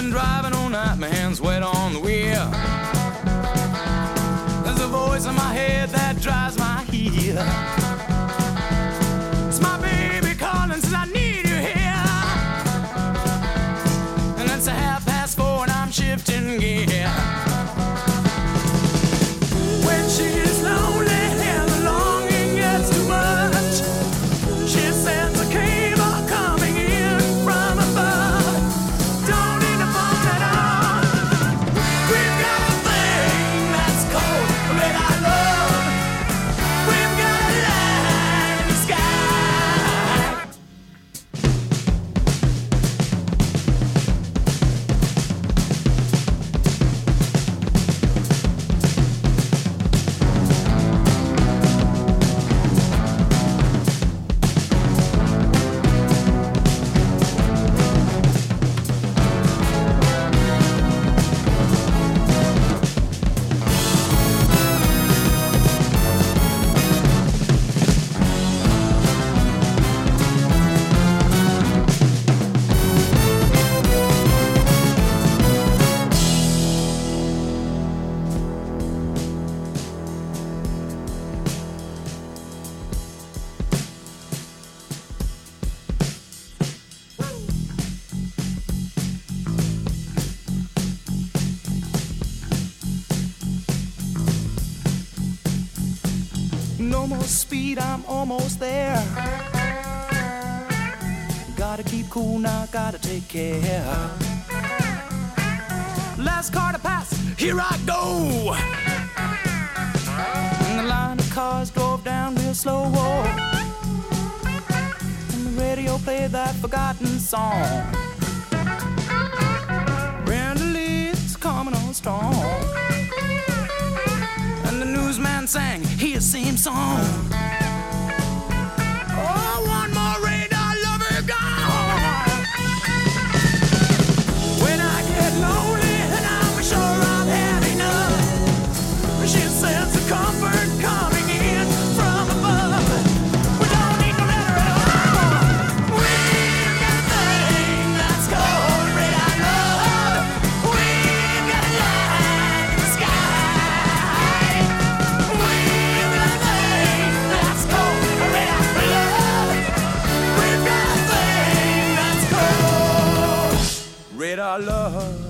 been driving all night, my hands wet on the wheel. There's a voice in my head that drives my heel. It's my baby calling, says I need you here. And it's 4:30 and I'm shifting gear. When she's lonely and the longing gets too much, she sends a cable coming in from above. Don't need a phone at all. We've got a thing that's called red-eye love. We've got a light in the sky. No more speed, I'm almost there. Gotta keep cool now, gotta take care. Last car to pass, here I go. And the line of cars drove down real slow. And the radio played that forgotten song. Brenda Lee's coming on strong. And the newsman sang his same song. Oh, one more radar lover gone. When I get lonely and I'm sure I've had enough, she sends a comfort coming in from above. We don't need no letter at all. We've got a thing that's called red-eye love. We've got a light in the sky. We've got a thing that's called red-eye love. We've got a thing that's called red-eye love.